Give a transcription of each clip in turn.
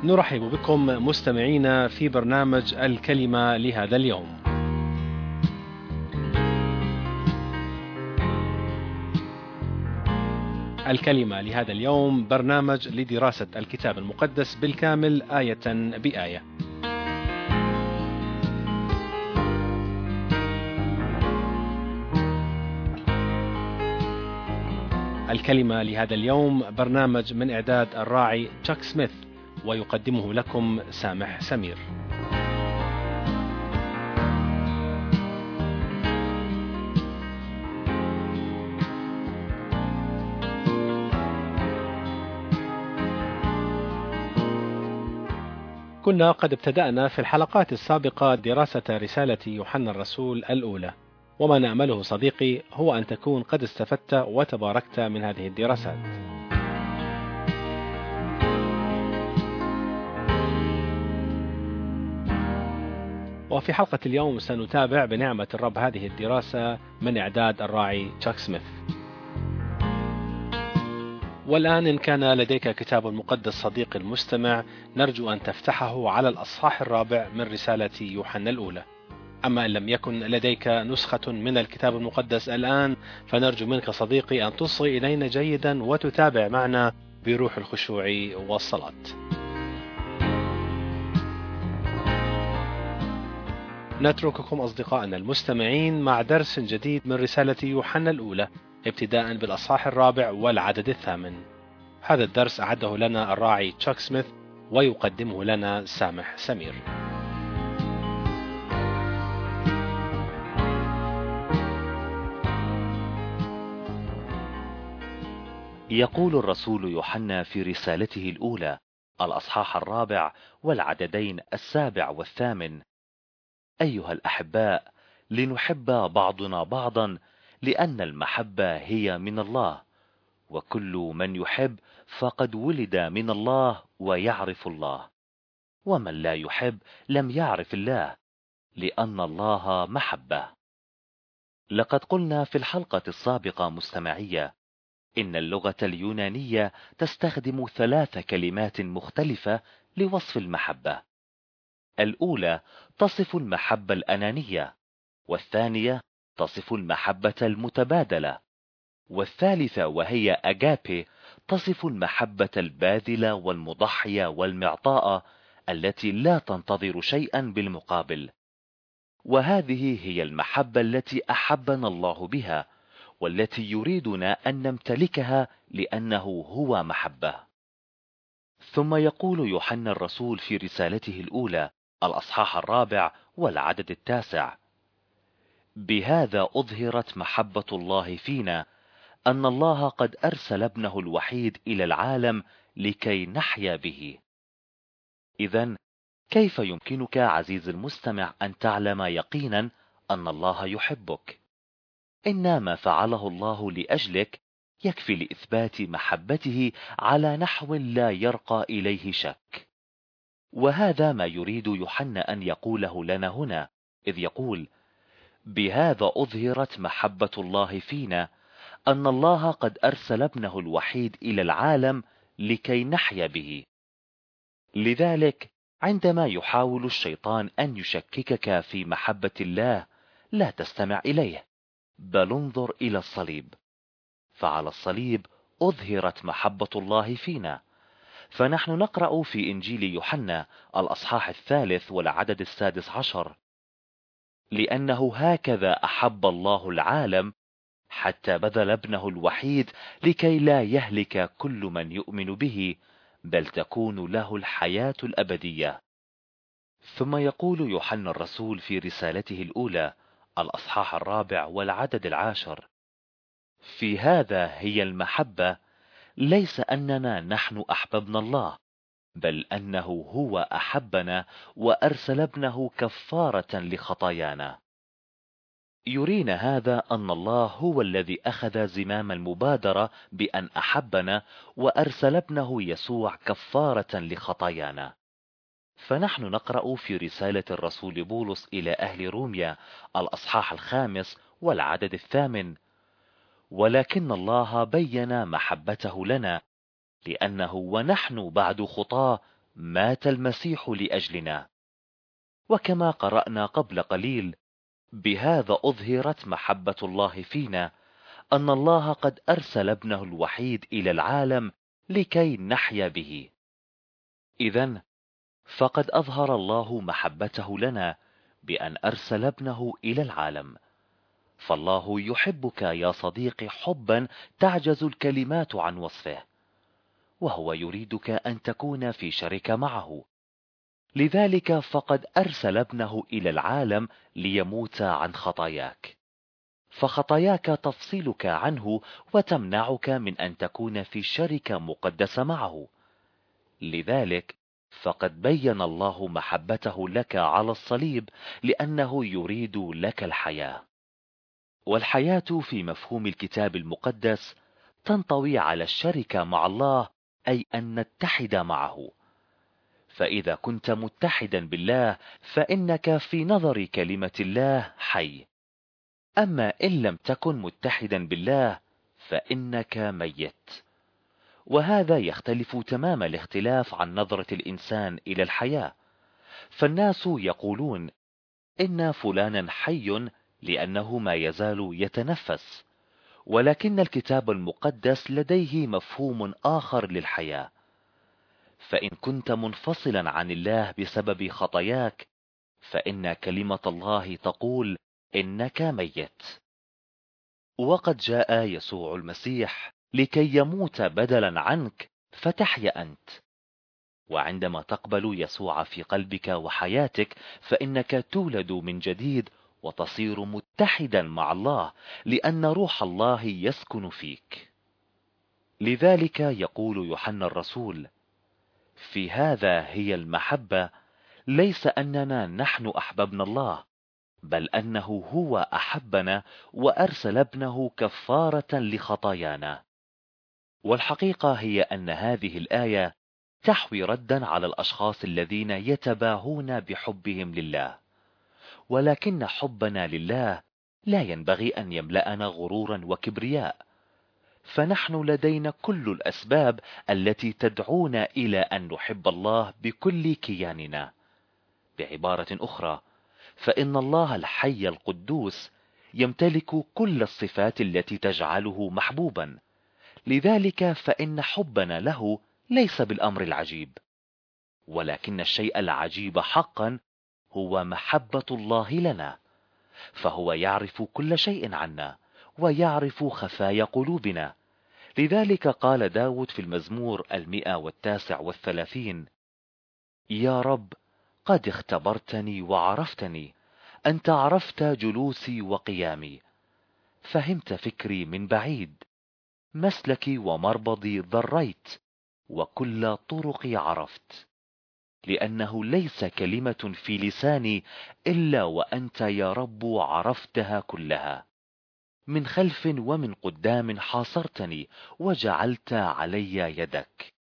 نرحب بكم مستمعينا في برنامج الكلمة لهذا اليوم. الكلمة لهذا اليوم برنامج لدراسة الكتاب المقدس بالكامل آية بآية. الكلمة لهذا اليوم برنامج من إعداد الراعي تشاك سميث، ويقدمه لكم سامح سمير. كنا قد ابتدأنا في الحلقات السابقة دراسة رسالة يوحنا الرسول الأولى، وما نأمله صديقي هو أن تكون قد استفدت وتباركت من هذه الدراسات. وفي حلقة اليوم سنتابع بنعمة الرب هذه الدراسة من إعداد الراعي تشاك سميث. والآن إن كان لديك كتاب مقدس صديقي المستمع، نرجو أن تفتحه على الأصحاح 4 من رسالة يوحنا الأولى. أما إن لم يكن لديك نسخة من الكتاب المقدس الآن، فنرجو منك صديقي أن تصغي إلينا جيدا وتتابع معنا بروح الخشوع والصلاة. نترككم أصدقائنا المستمعين مع درس جديد من رسالة يوحنا الأولى، ابتداء بالأصحاح 4 والعدد 8. هذا الدرس أعده لنا الراعي تشاك سميث، ويقدمه لنا سامح سمير. يقول الرسول يوحنا في رسالته الأولى الأصحاح 4 والعددين 7 و8: أيها الأحباء، لنحب بعضنا بعضا، لأن المحبة هي من الله، وكل من يحب فقد ولد من الله ويعرف الله، ومن لا يحب لم يعرف الله، لأن الله محبة. لقد قلنا في الحلقة السابقة مستمعية إن اللغة اليونانية تستخدم 3 كلمات مختلفة لوصف المحبة. الأولى تصف المحبة الأنانية، والثانية تصف المحبة المتبادلة، والثالثة وهي أجابي تصف المحبة الباذلة والمضحية والمعطاءة التي لا تنتظر شيئا بالمقابل. وهذه هي المحبة التي أحبنا الله بها، والتي يريدنا أن نمتلكها لأنه هو محبة. ثم يقول يوحنا الرسول في رسالته الأولى الأصحاح 4 والعدد 9: بهذا أظهرت محبة الله فينا، أن الله قد أرسل ابنه الوحيد إلى العالم لكي نحيا به. إذن كيف يمكنك عزيز المستمع أن تعلم يقينا أن الله يحبك؟ إن ما فعله الله لأجلك يكفي لإثبات محبته على نحو لا يرقى إليه شك. وهذا ما يريد يوحنا أن يقوله لنا هنا، إذ يقول: بهذا أظهرت محبة الله فينا، أن الله قد أرسل ابنه الوحيد إلى العالم لكي نحيا به. لذلك عندما يحاول الشيطان أن يشككك في محبة الله، لا تستمع إليه، بل انظر إلى الصليب، فعلى الصليب أظهرت محبة الله فينا. فنحن نقرأ في إنجيل يوحنا الأصحاح 3 والعدد 16: لأنه هكذا أحب الله العالم حتى بذل ابنه الوحيد لكي لا يهلك كل من يؤمن به، بل تكون له الحياة الأبدية. ثم يقول يوحنا الرسول في رسالته الأولى الأصحاح 4 والعدد 10: في هذا هي المحبة، ليس أننا نحن أحببنا الله، بل أنه هو أحبنا وأرسل ابنه كفارة لخطايانا. يرينا هذا أن الله هو الذي أخذ زمام المبادرة بأن أحبنا وأرسل ابنه يسوع كفارة لخطايانا. فنحن نقرأ في رسالة الرسول بولس إلى أهل روميا الأصحاح 5 والعدد 8: ولكن الله بين محبته لنا، لأنه ونحن بعد خطاة مات المسيح لأجلنا. وكما قرأنا قبل قليل: بهذا أظهرت محبة الله فينا، أن الله قد أرسل ابنه الوحيد إلى العالم لكي نحيا به. إذن فقد أظهر الله محبته لنا بأن أرسل ابنه إلى العالم. فالله يحبك يا صديقي حبا تعجز الكلمات عن وصفه، وهو يريدك أن تكون في شركة معه. لذلك فقد أرسل ابنه إلى العالم ليموت عن خطاياك، فخطاياك تفصلك عنه وتمنعك من أن تكون في شركة مقدسة معه. لذلك فقد بين الله محبته لك على الصليب، لأنه يريد لك الحياة. والحياة في مفهوم الكتاب المقدس تنطوي على الشركة مع الله، أي أن نتحد معه. فإذا كنت متحدا بالله فإنك في نظر كلمة الله حي. أما إن لم تكن متحدا بالله فإنك ميت. وهذا يختلف تمام الاختلاف عن نظرة الإنسان إلى الحياة. فالناس يقولون إن فلانا حي لأنه ما يزال يتنفس، ولكن الكتاب المقدس لديه مفهوم آخر للحياة. فإن كنت منفصلا عن الله بسبب خطاياك فإن كلمة الله تقول إنك ميت. وقد جاء يسوع المسيح لكي يموت بدلا عنك فتحيا أنت. وعندما تقبل يسوع في قلبك وحياتك فإنك تولد من جديد وتصير متحدا مع الله، لأن روح الله يسكن فيك. لذلك يقول يوحنا الرسول: في هذا هي المحبة، ليس أننا نحن أحببنا الله، بل أنه هو أحبنا وأرسل ابنه كفارة لخطايانا. والحقيقة هي أن هذه الآية تحوي ردا على الأشخاص الذين يتباهون بحبهم لله. ولكن حبنا لله لا ينبغي أن يملأنا غرورا وكبرياء، فنحن لدينا كل الأسباب التي تدعونا إلى أن نحب الله بكل كياننا. بعبارة أخرى، فإن الله الحي القدوس يمتلك كل الصفات التي تجعله محبوبا. لذلك فإن حبنا له ليس بالأمر العجيب، ولكن الشيء العجيب حقا هو محبة الله لنا. فهو يعرف كل شيء عنا ويعرف خفايا قلوبنا. لذلك قال داود في المزمور 139: يا رب قد اختبرتني وعرفتني، أنت عرفت جلوسي وقيامي، فهمت فكري من بعيد، مسلكي ومربضي ضريت، وكل طرقي عرفت. لأنه ليس كلمة في لساني إلا وأنت يا رب عرفتها كلها. من خلف ومن قدام حاصرتني وجعلت علي يدك.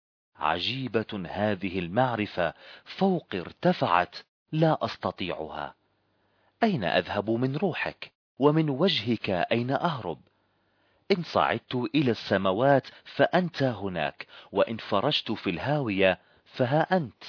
عجيبة هذه المعرفة، فوق ارتفعت لا أستطيعها. أين أذهب من روحك؟ ومن وجهك أين أهرب؟ إن صعدت إلى السماوات فأنت هناك، وإن فرجت في الهاوية فها أنت.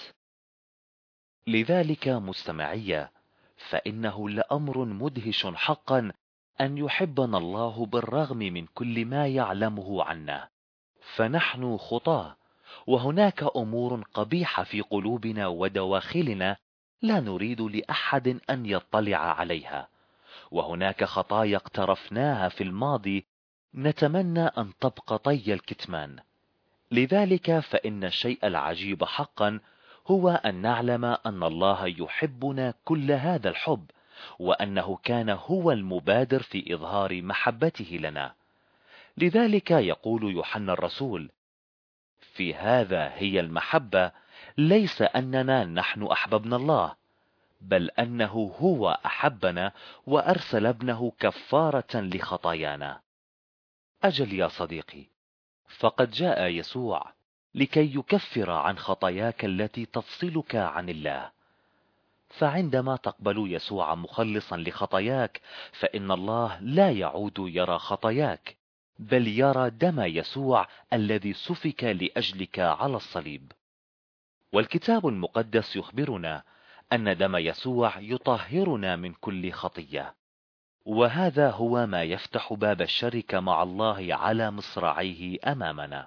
لذلك مستمعي، فإنه لأمر مدهش حقا أن يحبنا الله بالرغم من كل ما يعلمه عنا. فنحن خطاة، وهناك أمور قبيحة في قلوبنا ودواخلنا لا نريد لأحد أن يطلع عليها، وهناك خطايا اقترفناها في الماضي نتمنى أن تبقى طي الكتمان. لذلك فإن الشيء العجيب حقا هو أن نعلم أن الله يحبنا كل هذا الحب، وأنه كان هو المبادر في إظهار محبته لنا. لذلك يقول يوحنا الرسول: في هذا هي المحبة، ليس أننا نحن أحببنا الله، بل أنه هو أحبنا وأرسل ابنه كفارة لخطايانا. أجل يا صديقي، فقد جاء يسوع لكي يكفر عن خطاياك التي تفصلك عن الله. فعندما تقبل يسوع مخلصا لخطاياك فإن الله لا يعود يرى خطاياك، بل يرى دم يسوع الذي سفك لأجلك على الصليب. والكتاب المقدس يخبرنا أن دم يسوع يطهرنا من كل خطية، وهذا هو ما يفتح باب الشركة مع الله على مصراعيه أمامنا.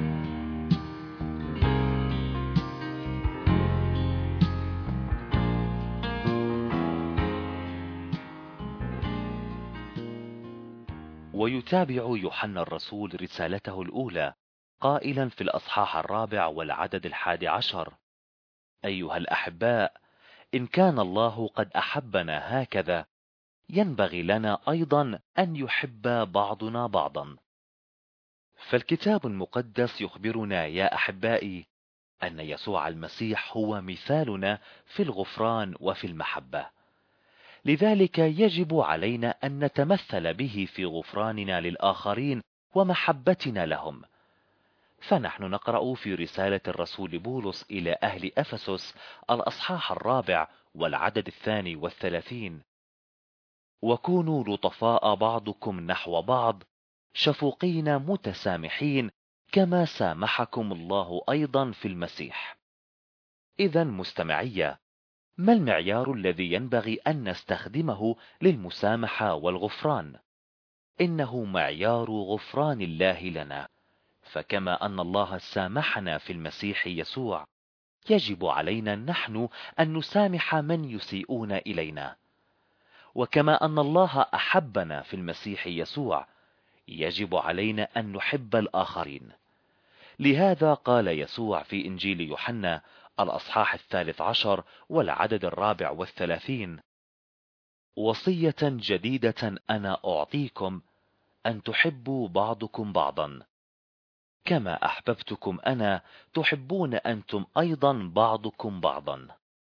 ويتابع يوحنا الرسول رسالته الأولى قائلا في الأصحاح 4 والعدد 11: أيها الأحباء، إن كان الله قد أحبنا هكذا، ينبغي لنا أيضا أن يحب بعضنا بعضا. فالكتاب المقدس يخبرنا يا أحبائي أن يسوع المسيح هو مثالنا في الغفران وفي المحبة، لذلك يجب علينا أن نتمثل به في غفراننا للآخرين ومحبتنا لهم. فنحن نقرأ في رسالة الرسول بولس إلى أهل أفسس الأصحاح 4 والعدد 32: وكونوا لطفاء بعضكم نحو بعض، شفوقين متسامحين، كما سامحكم الله أيضا في المسيح. إذا مستمعية، ما المعيار الذي ينبغي أن نستخدمه للمسامحة والغفران؟ إنه معيار غفران الله لنا. فكما أن الله سامحنا في المسيح يسوع، يجب علينا نحن أن نسامح من يسيئون إلينا. وكما أن الله أحبنا في المسيح يسوع، يجب علينا أن نحب الآخرين. لهذا قال يسوع في إنجيل يوحنا الأصحاح 13 والعدد 34: وصية جديدة أنا أعطيكم، أن تحبوا بعضكم بعضا، كما أحببتكم أنا تحبون أنتم أيضا بعضكم بعضا.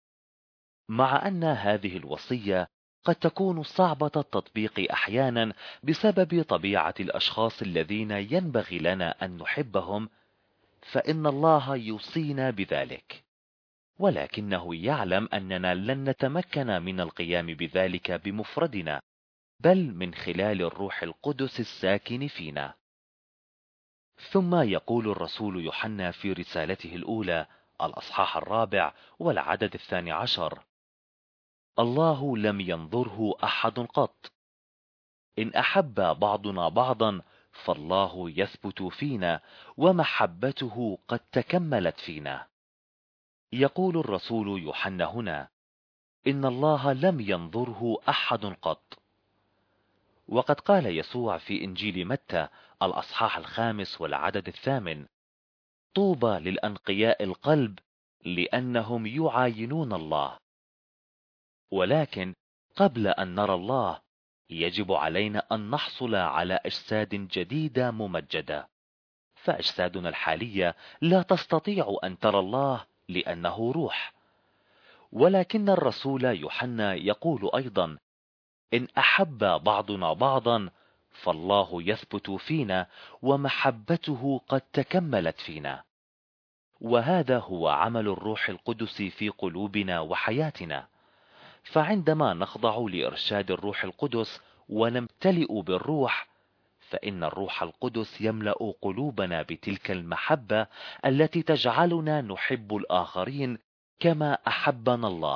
مع أن هذه الوصية قد تكون صعبة التطبيق أحيانا بسبب طبيعة الأشخاص الذين ينبغي لنا أن نحبهم، فإن الله يوصينا بذلك، ولكنه يعلم أننا لن نتمكن من القيام بذلك بمفردنا، بل من خلال الروح القدس الساكن فينا. ثم يقول الرسول يوحنا في رسالته الأولى الأصحاح 4 والعدد 12: الله لم ينظره أحد قط، إن أحب بعضنا بعضا فالله يثبت فينا، ومحبته قد تكملت فينا. يقول الرسول يوحنا هنا: إن الله لم ينظره أحد قط. وقد قال يسوع في إنجيل متى الأصحاح 5 والعدد 8: طوبى للأنقياء القلب، لأنهم يعاينون الله. ولكن قبل أن نرى الله، يجب علينا أن نحصل على أجساد جديدة ممجدة، فأجسادنا الحالية لا تستطيع أن ترى الله لأنه روح. ولكن الرسول يوحنا يقول أيضا: إن أحب بعضنا بعضا فالله يثبت فينا، ومحبته قد تكملت فينا. وهذا هو عمل الروح القدس في قلوبنا وحياتنا. فعندما نخضع لإرشاد الروح القدس ونمتلئ بالروح، فإن الروح القدس يملأ قلوبنا بتلك المحبة التي تجعلنا نحب الآخرين كما أحبنا الله.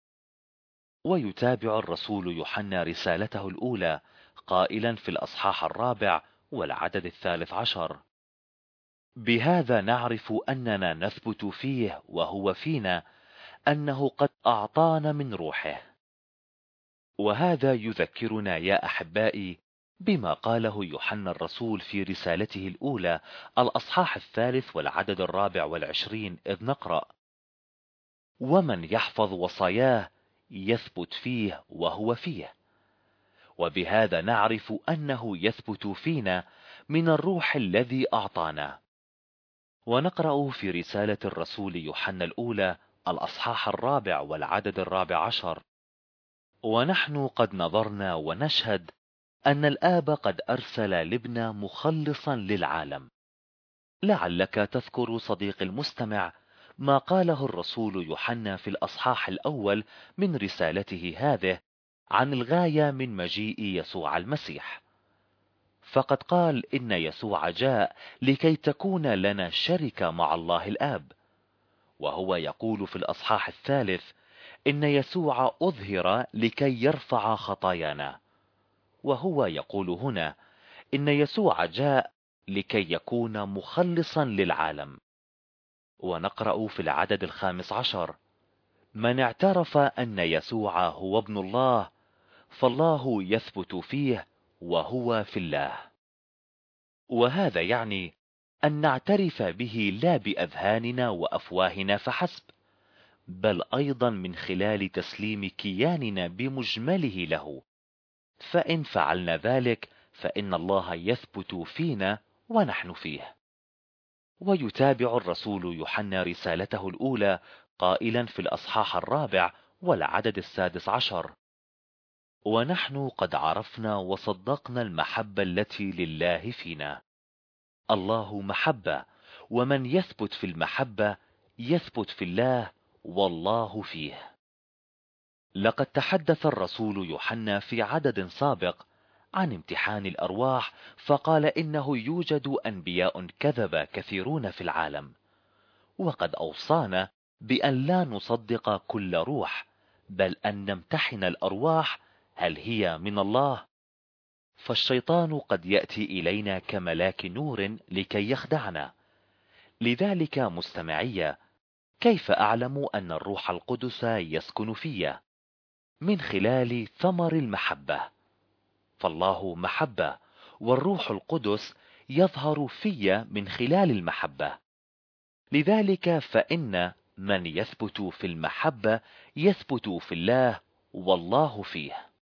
ويتابع الرسول يوحنا رسالته الأولى قائلا في الأصحاح 4 والعدد 13: بهذا نعرف أننا نثبت فيه وهو فينا، أنه قد أعطانا من روحه. وهذا يذكرنا يا أحبائي بما قاله يوحنا الرسول في رسالته الأولى الأصحاح 3 والعدد 24، إذ نقرأ: ومن يحفظ وصاياه يثبت فيه وهو فيه. وبهذا نعرف أنه يثبت فينا من الروح الذي أعطانا. ونقرأ في رسالة الرسول يوحنا الأولى الأصحاح 4 والعدد 14: ونحن قد نظرنا ونشهد أن الآب قد أرسل الابن مخلصا للعالم. لعلك تذكر صديق المستمع ما قاله الرسول يوحنا في الأصحاح الأول من رسالته هذه عن الغاية من مجيء يسوع المسيح. فقد قال إن يسوع جاء لكي تكون لنا شركة مع الله الآب. وهو يقول في الأصحاح 3 إن يسوع أظهر لكي يرفع خطايانا، وهو يقول هنا إن يسوع جاء لكي يكون مخلصا للعالم. ونقرأ في العدد 15: من اعترف أن يسوع هو ابن الله فالله يثبت فيه وهو في الله. وهذا يعني أن نعترف به لا بأذهاننا وأفواهنا فحسب، بل أيضا من خلال تسليم كياننا بمجمله له. فإن فعلنا ذلك فإن الله يثبت فينا ونحن فيه. ويتابع الرسول يوحنا رسالته الأولى قائلا في الأصحاح 4 والعدد 16: ونحن قد عرفنا وصدقنا المحبة التي لله فينا. الله محبة، ومن يثبت في المحبة يثبت في الله والله فيه. لقد تحدث الرسول يوحنا في عدد سابق عن امتحان الأرواح، فقال إنه يوجد أنبياء كذبة كثيرون في العالم، وقد أوصانا بأن لا نصدق كل روح، بل أن نمتحن الأرواح هل هي من الله. فالشيطان قد يأتي إلينا كملاك نور لكي يخدعنا. لذلك مستمعي، كيف أعلم أن الروح القدس يسكن في؟ من خلال ثمر المحبة. فالله محبة، والروح القدس يظهر في من خلال المحبة. لذلك فإن من يثبت في المحبة يثبت في الله والله فيه.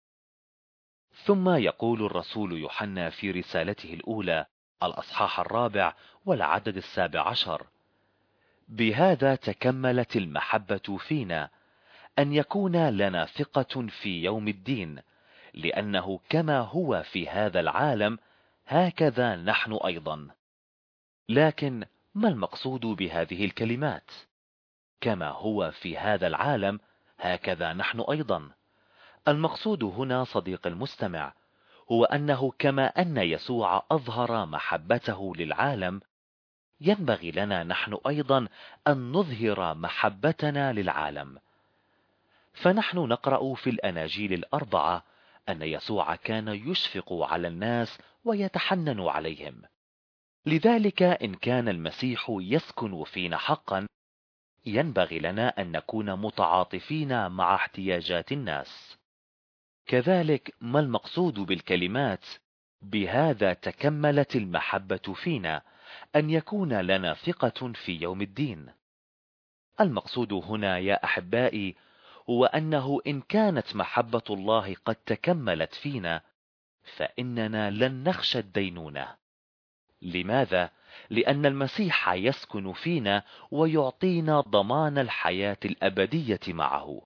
ثم يقول الرسول يوحنا في رسالته الأولى الأصحاح 4 والعدد 17: بهذا تكملت المحبة فينا، أن يكون لنا ثقة في يوم الدين، لأنه كما هو في هذا العالم هكذا نحن أيضا. لكن ما المقصود بهذه الكلمات؟ كما هو في هذا العالم هكذا نحن أيضا. المقصود هنا صديق المستمع هو أنه كما أن يسوع أظهر محبته للعالم، ينبغي لنا نحن أيضا أن نظهر محبتنا للعالم. فنحن نقرأ في الأناجيل الأربعة أن يسوع كان يشفق على الناس ويتحنن عليهم. لذلك إن كان المسيح يسكن فينا حقا، ينبغي لنا أن نكون متعاطفين مع احتياجات الناس. كذلك ما المقصود بالكلمات بهذا تكملت المحبة فينا، أن يكون لنا ثقة في يوم الدين؟ المقصود هنا يا أحبائي هو أنه إن كانت محبة الله قد تكملت فينا، فإننا لن نخشى الدينونة. لماذا؟ لأن المسيح يسكن فينا ويعطينا ضمان الحياة الأبدية معه.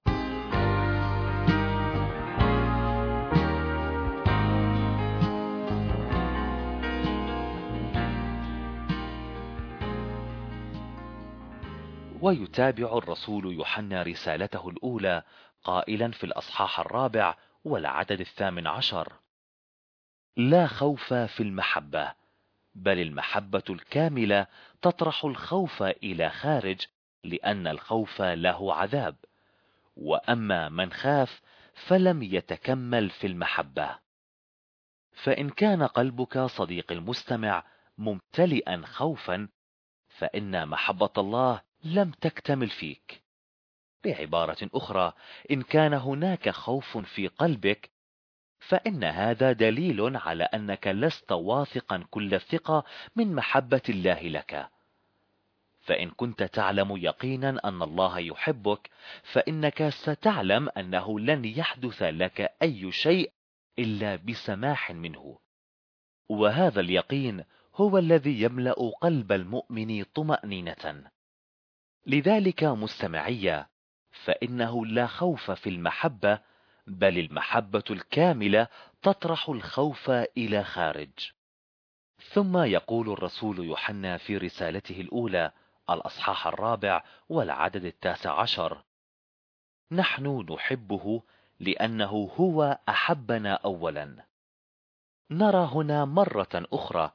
ويتابع الرسول يوحنا رسالته الأولى قائلا في الأصحاح 4 والعدد 18: لا خوف في المحبة، بل المحبة الكاملة تطرح الخوف إلى خارج، لأن الخوف له عذاب، وأما من خاف فلم يتكمل في المحبة. فإن كان قلبك صديق المستمع ممتلئا خوفا، فإن محبة الله لم تكتمل فيك. بعبارة أخرى، إن كان هناك خوف في قلبك، فإن هذا دليل على أنك لست واثقا كل الثقة من محبة الله لك. فإن كنت تعلم يقينا أن الله يحبك، فإنك ستعلم أنه لن يحدث لك أي شيء إلا بسماح منه. وهذا اليقين هو الذي يملأ قلب المؤمن طمأنينة. لذلك مستمعي، فإنه لا خوف في المحبة، بل المحبة الكاملة تطرح الخوف إلى خارج. ثم يقول الرسول يوحنا في رسالته الأولى الأصحاح 4 والعدد 19: نحن نحبه لأنه هو أحبنا أولا. نرى هنا مرة أخرى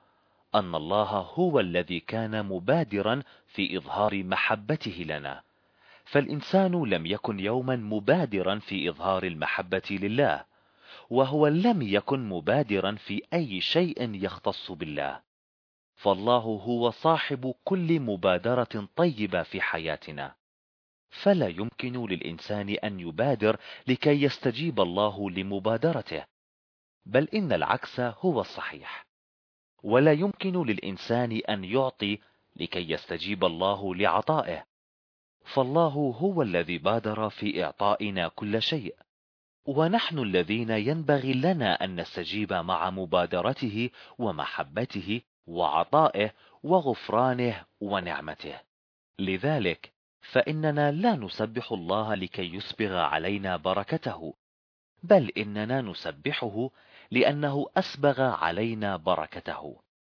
أن الله هو الذي كان مبادرا في إظهار محبته لنا، فالإنسان لم يكن يوما مبادرا في إظهار المحبة لله، وهو لم يكن مبادرا في أي شيء يختص بالله، فالله هو صاحب كل مبادرة طيبة في حياتنا، فلا يمكن للإنسان أن يبادر لكي يستجيب الله لمبادرته، بل إن العكس هو الصحيح، ولا يمكن للإنسان أن يعطي لكي يستجيب الله لعطائه، فالله هو الذي بادر في إعطائنا كل شيء، ونحن الذين ينبغي لنا أن نستجيب مع مبادرته ومحبته وعطائه وغفرانه ونعمته. لذلك فإننا لا نسبح الله لكي يسبغ علينا بركته، بل إننا نسبحه لأنه أسبغ علينا بركته.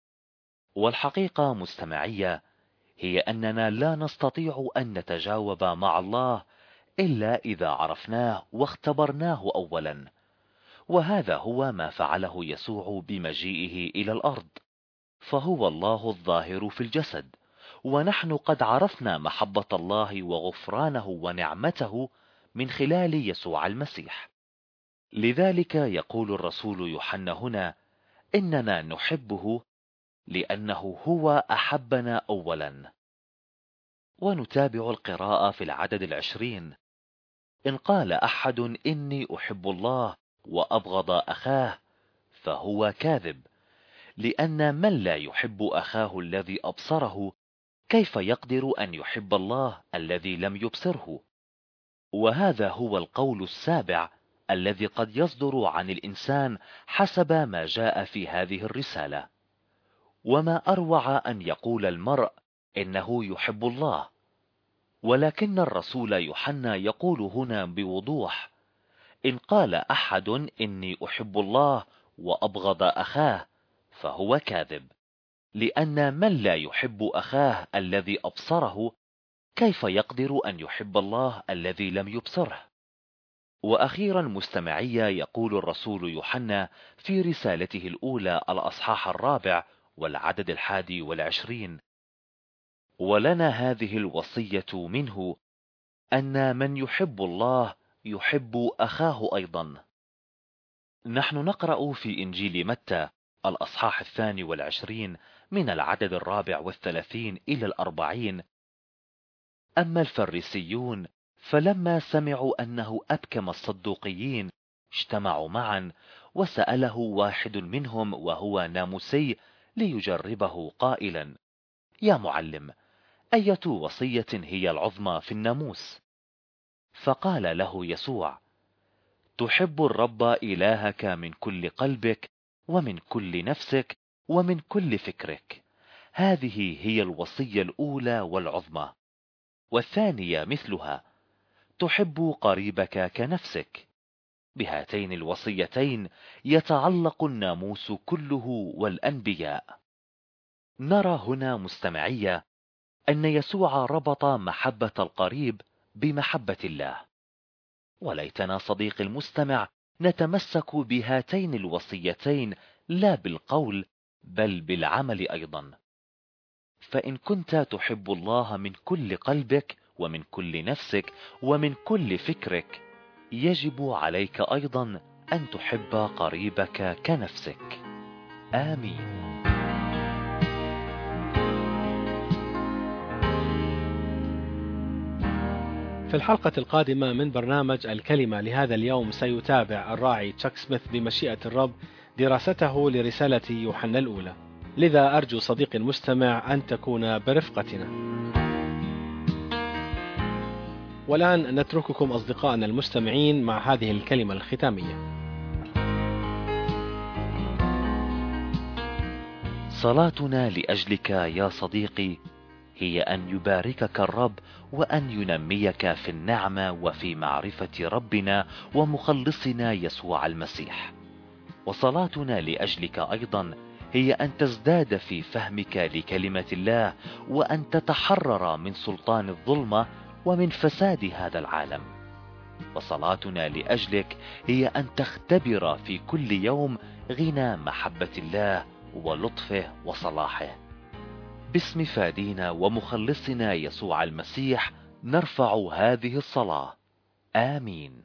والحقيقة مستمعية هي أننا لا نستطيع أن نتجاوب مع الله إلا إذا عرفناه واختبرناه أولا، وهذا هو ما فعله يسوع بمجيئه إلى الأرض، فهو الله الظاهر في الجسد، ونحن قد عرفنا محبة الله وغفرانه ونعمته من خلال يسوع المسيح. لذلك يقول الرسول يوحنا هنا: إننا نحبه لأنه هو أحبنا أولا. ونتابع القراءة في العدد 20: إن قال أحد إني أحب الله وأبغض أخاه فهو كاذب، لأن من لا يحب أخاه الذي أبصره كيف يقدر أن يحب الله الذي لم يبصره؟ وهذا هو القول السابع الذي قد يصدر عن الإنسان حسب ما جاء في هذه الرسالة. وما أروع أن يقول المرء إنه يحب الله، ولكن الرسول يوحنا يقول هنا بوضوح: إن قال أحد إني أحب الله وأبغض أخاه فهو كاذب، لأن من لا يحب أخاه الذي أبصره كيف يقدر أن يحب الله الذي لم يبصره؟ وأخيرا مستمعية يقول الرسول يوحنا في رسالته الأولى الأصحاح 4 والعدد 21: ولنا هذه الوصية منه أن من يحب الله يحب أخاه أيضا. نحن نقرأ في إنجيل متى الأصحاح 22 من العدد 34 إلى 40: أما الفريسيون فلما سمعوا أنه أبكم الصدوقيين اجتمعوا معا، وسأله واحد منهم وهو ناموسي ليجربه قائلا: يا معلم، أية وصية هي العظمى في الناموس؟ فقال له يسوع: تحب الرب إلهك من كل قلبك ومن كل نفسك ومن كل فكرك، هذه هي الوصية الأولى والعظمى، والثانية مثلها: تحب قريبك كنفسك. بهاتين الوصيتين يتعلق الناموس كله والأنبياء. نرى هنا مستمعية أن يسوع ربط محبة القريب بمحبة الله، وليتنا صديق المستمع نتمسك بهاتين الوصيتين لا بالقول بل بالعمل أيضا. فإن كنت تحب الله من كل قلبك ومن كل نفسك ومن كل فكرك، يجب عليك أيضا أن تحب قريبك كنفسك. آمين. في الحلقة القادمة من برنامج الكلمة لهذا اليوم سيتابع الراعي تشاك سميث بمشيئة الرب دراسته لرسالة يوحنا الأولى، لذا أرجو صديقي المستمع أن تكون برفقتنا. والآن نترككم أصدقائنا المستمعين مع هذه الكلمة الختامية. صلاتنا لأجلك يا صديقي هي أن يباركك الرب وأن ينميك في النعمة وفي معرفة ربنا ومخلصنا يسوع المسيح. وصلاتنا لأجلك أيضا هي أن تزداد في فهمك لكلمة الله، وأن تتحرر من سلطان الظلمة ومن فساد هذا العالم. وصلاتنا لأجلك هي أن تختبر في كل يوم غنى محبة الله ولطفه وصلاحه. باسم فادينا ومخلصنا يسوع المسيح نرفع هذه الصلاة. آمين.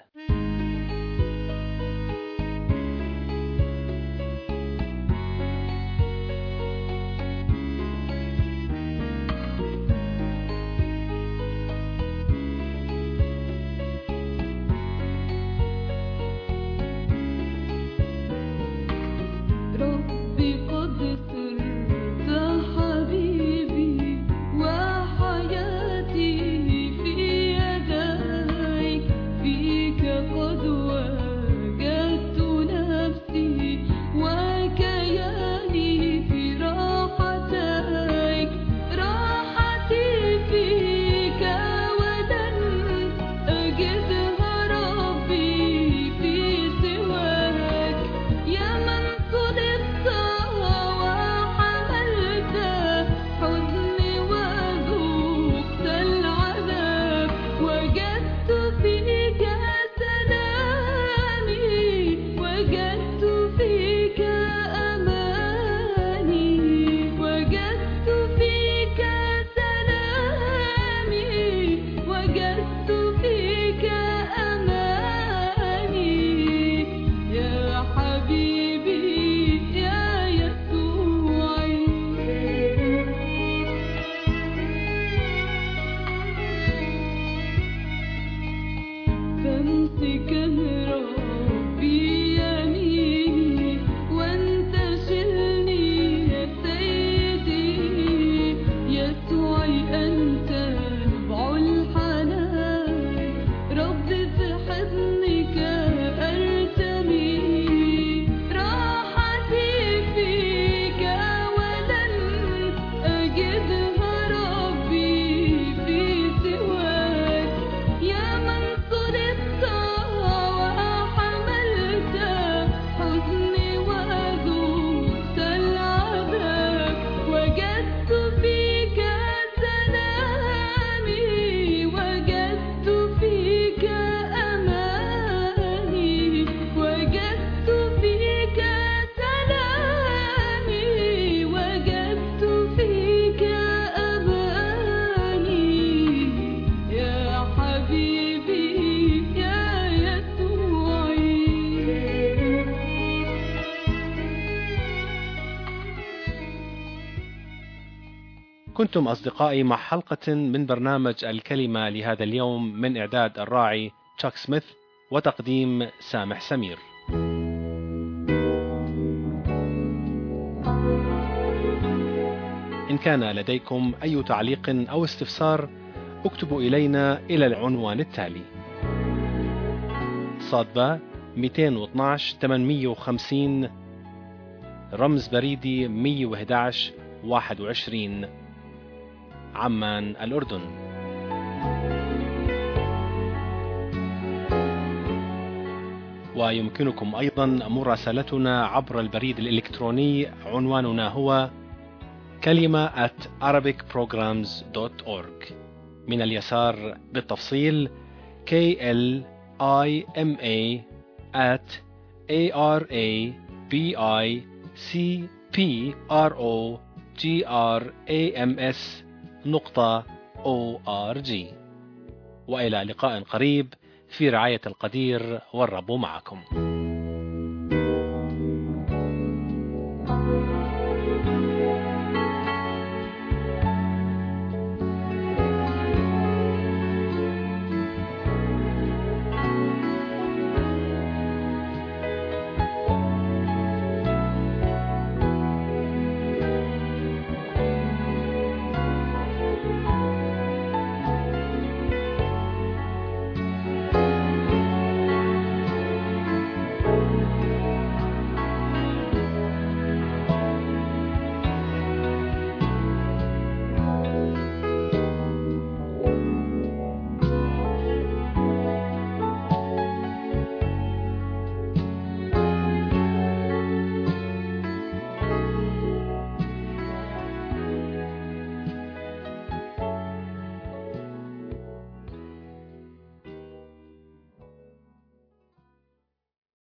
كنتم أصدقائي مع حلقة من برنامج الكلمة لهذا اليوم من إعداد الراعي تشاك سميث وتقديم سامح سمير. إن كان لديكم أي تعليق أو استفسار اكتبوا إلينا إلى العنوان التالي: صادبة 212 850 رمز بريدي 111 21 عمان الأردن. ويمكنكم أيضا مراسلتنا عبر البريد الإلكتروني، عنواننا هو kalima@arabicprograms.org. من اليسار بالتفصيل kalima@arabicprograms.org. وإلى لقاء قريب في رعاية القدير، والرب معكم.